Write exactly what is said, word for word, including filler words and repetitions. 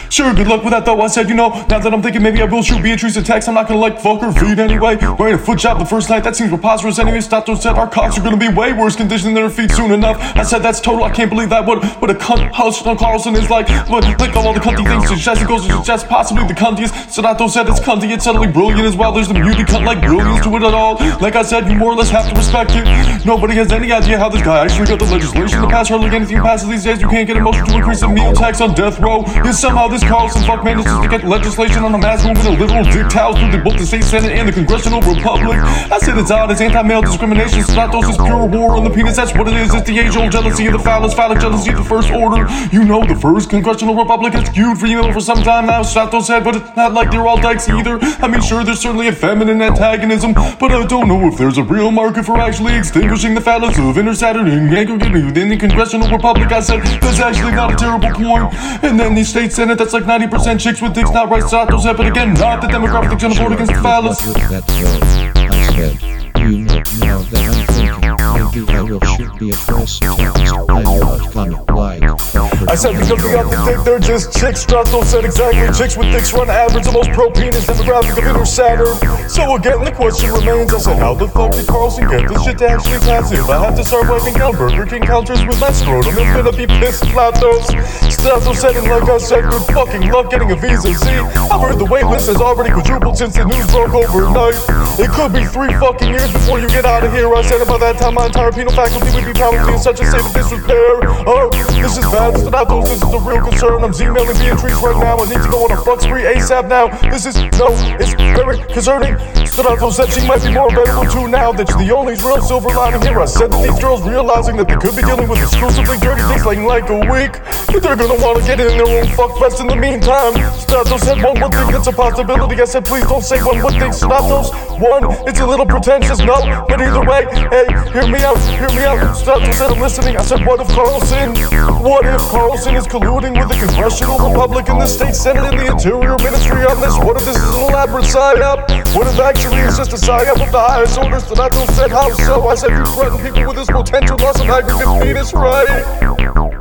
Sure, good luck with that though. I said, you know, now that I'm thinking maybe I will shoot Beatrice a text, I'm not gonna like fuck her feet anyway. Wearing a foot job the first night, that seems preposterous anyway. Stato said our cocks are gonna be way worse condition than her feet soon enough. I said that's total, I can't believe that. What what a cunt Huston Carlson is like. What like all the cunty things suggest, it goes to suggest possibly the cuntiest. Stato said it's cunty, it's subtly brilliant as well. There's the beauty cunt like brilliance to it at all. Like I said, you more or less have to respect it. Nobody has any idea how this guy actually got the legislation to pass. Hardly anything passes these days. You can't get a motion to increase the meal tax on death row. Yet somehow this Carlson fuck manages to get legislation on a mass movement of literal dictators through the, both the state senate and the congressional republic. I said it's odd, it's anti-male discrimination. Stratos is pure war on the penis, that's what it is. It's the age-old jealousy of the phallus, phallic jealousy of the first order. You know the first congressional republic has skewed female for some time now, Stratos said, but it's not like they're all dykes either. I mean, sure, there's certainly a feminine antagonism, but I don't know if there's a real market for actually extinguishing the phallus of inner Saturn and aggregate within the congressional republic. I said, that's actually not a terrible point. And then the state senate, that's like ninety percent chicks with dicks, not right, Stratos said, but again, not the demographic that's gonna vote against the phallus. That I said, you know, now that I'm thinking, maybe I will shoot be a first text. I'm not gonna like. I said because we got the dick, they're just chicks. Stratos said exactly, chicks with dicks run average, the most pro-penis demographic of inner Saturn. So again, the question remains, I said, how the fuck did Carlson get this shit to actually pass? If I have to start wiping down Burger King counters with my scrotum, I'm gonna be pissed, Stratos. Stratos said, and like I said, good fucking luck getting a visa. See, I've heard the wait list has already quadrupled since the news broke overnight. It could be three fucking years before you get out of here. I said, by that time my entire penal faculty would be probably in such a state of disrepair. Oh, this is bad, Stratos, this is a real concern. I'm Z-mailing Beatrice right now. I need to go on a fuck spree ASAP now. This is, no, it's very concerning. Stratos said she might be more available too now. That's the only real silver lining here. I said that these girls realizing that they could be dealing with exclusively dirty dicks like in like a week, but they're gonna want to get in their own fuck fest in the meantime. Stratos said one would think it's a possibility. I said please don't say one would think, Stratos. One, it's a little pretentious, no, but either way, hey, hear me out, hear me out. Stratos said I'm listening. I said what if Carlson, what if Carlson is colluding with the congressional republic in the state senate and the interior ministry on this? What if this is an elaborate psyop? What if actually it's just a psyop of the highest order? Stratos said how so? I said you threaten people with this potential loss of aggregate penis, right?